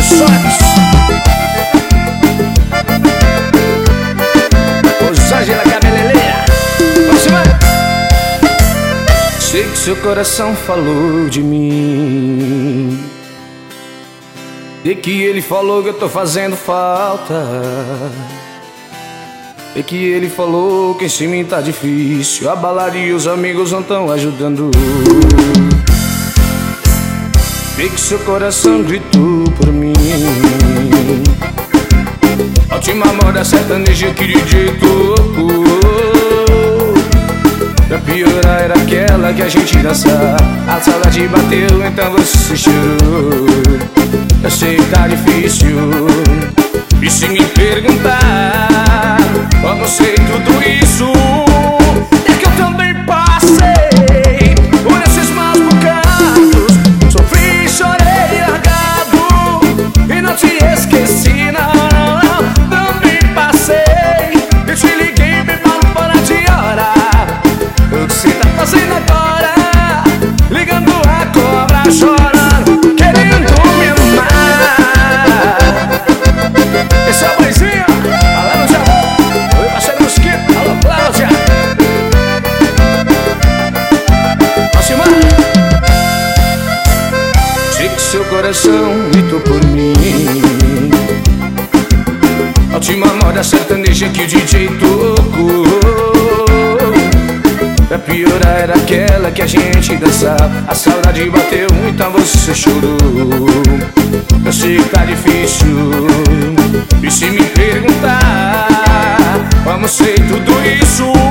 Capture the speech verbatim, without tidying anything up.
Produções. Rosângela Cabeleireira. Próxima. Sei que seu coração falou de mim, e que ele falou que eu tô fazendo falta, e que ele falou que em mim tá difícil, a balada e os amigos não tão ajudando. Sei que seu coração gritou por mim, a última moda sertaneja que D J tocou. Pra piorar era aquela que a gente dançava, a saudade bateu, então você chorou. Eu sei que tá difícil, e se me perguntar como sei tudo isso, é que eu também passei por esses maus bocados. Sofri, chorei, largado, e não te esqueci, não, não, não. Também passei, eu te liguei, me falou para de orar. O que você tá fazendo agora? Ligando a cobra, chorando, querendo me amar. Esse é o Maisinho, alô Cláudia. Oi, parceiro Mosquito, alô Cláudia. Próxima. Sei que seu coração gritou por mim, a última moda sertaneja que o D J tocou. Pra piorar era aquela que a gente dançava, a saudade bateu, então você chorou. Eu sei que tá difícil, e se me perguntar como sei tudo isso,